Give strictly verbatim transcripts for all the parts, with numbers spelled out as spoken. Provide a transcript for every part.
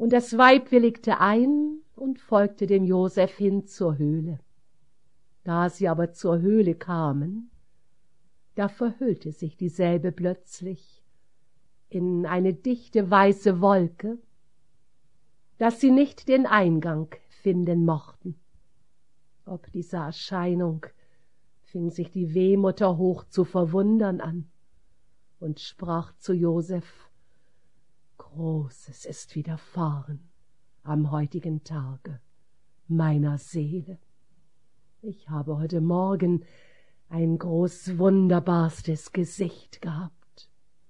Und das Weib willigte ein und folgte dem Josef hin zur Höhle. Da sie aber zur Höhle kamen, da verhüllte sich dieselbe plötzlich in eine dichte weiße Wolke, dass sie nicht den Eingang finden mochten. Ob dieser Erscheinung fing sich die Wehmutter hoch zu verwundern an und sprach zu Josef: Großes ist widerfahren am heutigen Tage meiner Seele. Ich habe heute Morgen ein groß wunderbarstes Gesicht gehabt,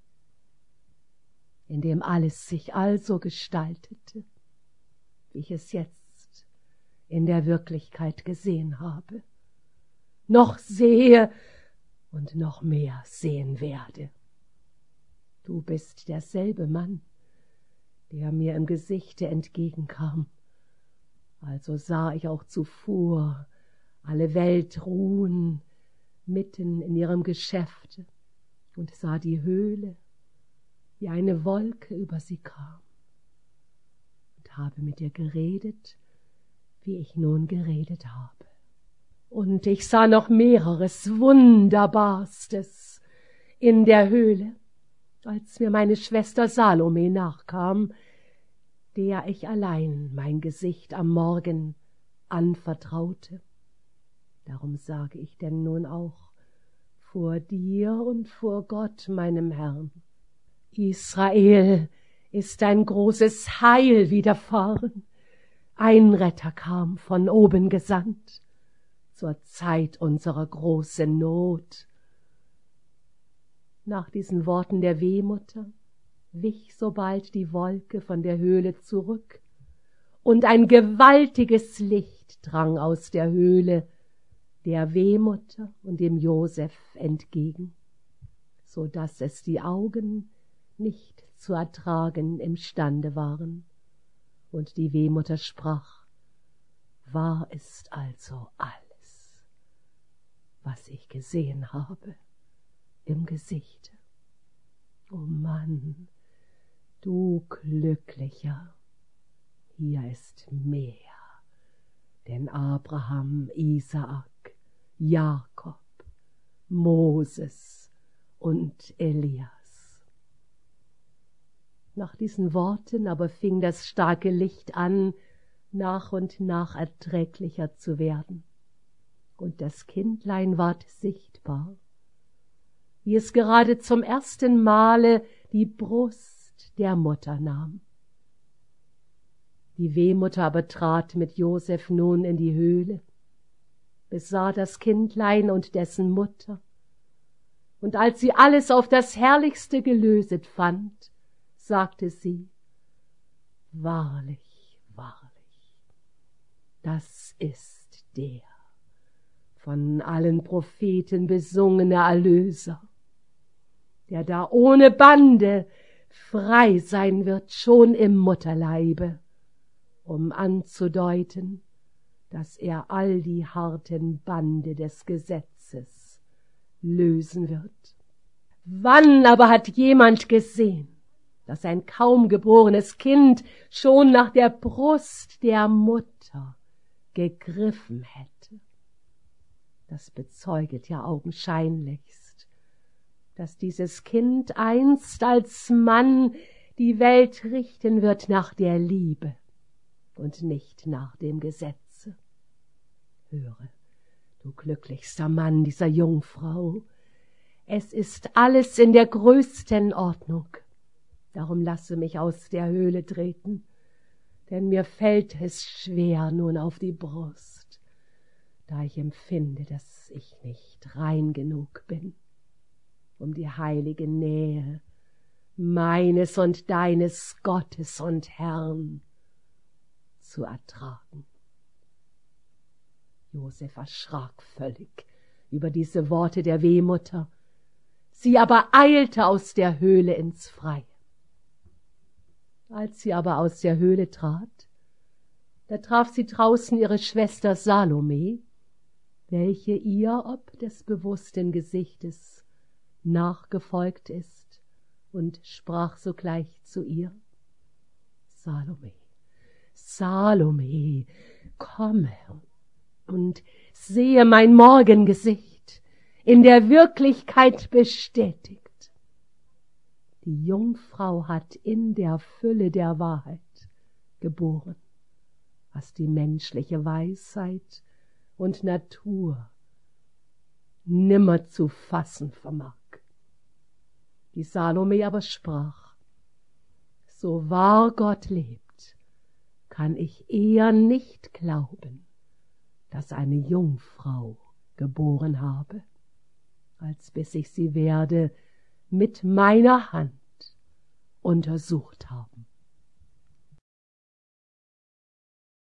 in dem alles sich also gestaltete, wie ich es jetzt in der Wirklichkeit gesehen habe, noch sehe und noch mehr sehen werde. Du bist derselbe Mann, der mir im Gesichte entgegenkam. Also sah ich auch zuvor alle Welt ruhen mitten in ihrem Geschäfte und sah die Höhle, wie eine Wolke über sie kam, und habe mit dir geredet, wie ich nun geredet habe. Und ich sah noch mehreres Wunderbarstes in der Höhle, als mir meine Schwester Salome nachkam, der ich allein mein Gesicht am Morgen anvertraute. Darum sage ich denn nun auch vor dir und vor Gott, meinem Herrn: Israel ist ein großes Heil widerfahren. Ein Retter kam von oben gesandt zur Zeit unserer großen Not. Nach diesen Worten der Wehmutter wich sobald die Wolke von der Höhle zurück, und ein gewaltiges Licht drang aus der Höhle der Wehmutter und dem Josef entgegen, so daß es die Augen nicht zu ertragen imstande waren. Und die Wehmutter sprach: Wahr ist also alles, was ich gesehen habe im Gesichte. O Mann, du Glücklicher, hier ist mehr, denn Abraham, Isaak, Jakob, Moses und Elias. Nach diesen Worten aber fing das starke Licht an, nach und nach erträglicher zu werden, und das Kindlein ward sichtbar, wie es gerade zum ersten Male die Brust der Mutter nahm. Die Wehmutter aber trat mit Josef nun in die Höhle, besah das Kindlein und dessen Mutter, und als sie alles auf das Herrlichste gelöset fand, sagte sie: Wahrlich, wahrlich, das ist der von allen Propheten besungene Erlöser, der da ohne Bande frei sein wird, schon im Mutterleibe, um anzudeuten, dass er all die harten Bande des Gesetzes lösen wird. Wann aber hat jemand gesehen, dass ein kaum geborenes Kind schon nach der Brust der Mutter gegriffen hätte? Das bezeuget ja augenscheinlichst, dass dieses Kind einst als Mann die Welt richten wird nach der Liebe und nicht nach dem Gesetze. Höre, du glücklichster Mann dieser Jungfrau, es ist alles in der größten Ordnung. Darum lasse mich aus der Höhle treten, denn mir fällt es schwer nun auf die Brust, da ich empfinde, dass ich nicht rein genug bin, um die heilige Nähe meines und deines Gottes und Herrn zu ertragen. Josef erschrak völlig über diese Worte der Wehmutter. Sie aber eilte aus der Höhle ins Freie. Als sie aber aus der Höhle trat, da traf sie draußen ihre Schwester Salome, welche ihr ob des bewussten Gesichtes nachgefolgt ist, und sprach sogleich zu ihr: Salome, Salome, komme und sehe mein Morgengesicht in der Wirklichkeit bestätigt. Die Jungfrau hat in der Fülle der Wahrheit geboren, was die menschliche Weisheit und Natur nimmer zu fassen vermag. Die Salome aber sprach, so wahr Gott lebt, kann ich eher nicht glauben, dass eine Jungfrau geboren habe, als bis ich sie werde mit meiner Hand untersucht haben.